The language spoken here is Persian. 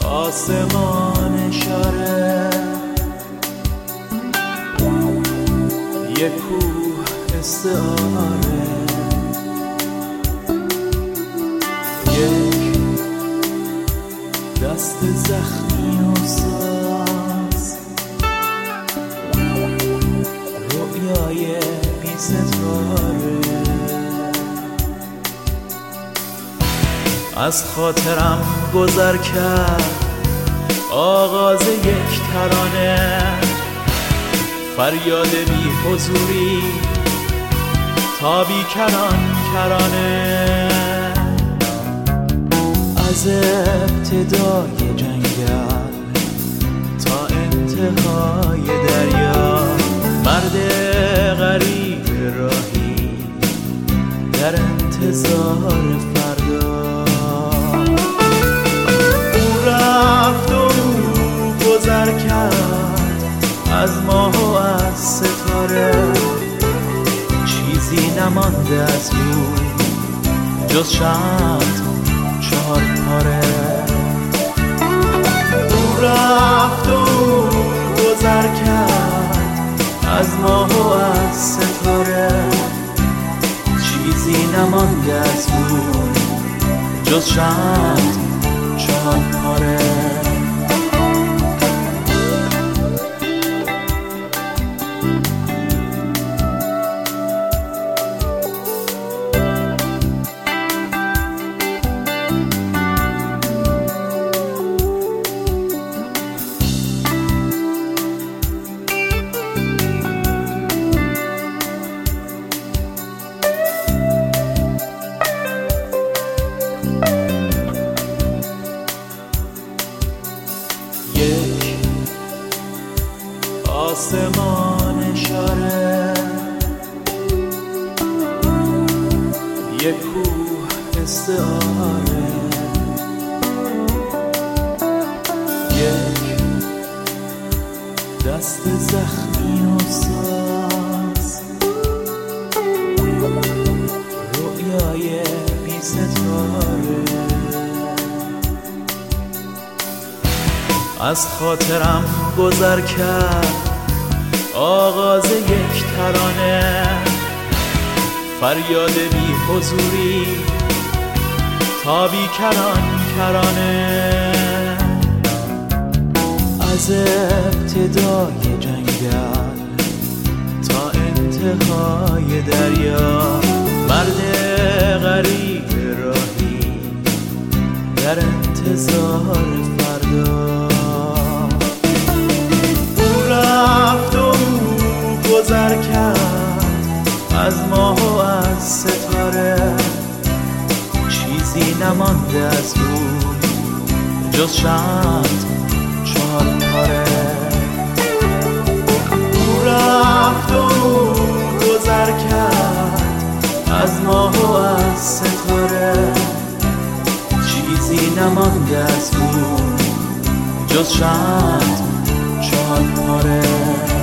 آسمان اشاره، یک کوه استعاره، یک دست زخمی و ساز، رویای بی ستاره. از خاطرم گذر کرد آغاز یک ترانه، فریاد بی حضوری تا بی کران کرانه. از ابتدای جنگل تا انتهای دریا، مرد غریب راهی در انتظار فردا. او رفت و او گذر کرد از ماه و از ستاره، چیزی نمانده از او جز چند چهار پاره. او رفت و او گذر کرد از ماه و از ستاره، چیزی نمانده از او جز چند چهار پاره. آسمان اشاره، یک کوه استعاره، یک دست زخمی و ساز، رویای بی ستاره. از خاطرم گذر کرد آغاز یک ترانه، فریاد بی حضوری تا بی کران کرانه. از ابتدای جنگل تا انتهای دریا، مرد غریب راهی در انتظار فردا. او رفت و او گذر کرد از ماه و از ستاره، چیزی نمانده از او جز چند چهار پاره. او رفت و او گذر کرد از ماه و از ستاره، چیزی نمانده از او جز چند چهار پاره.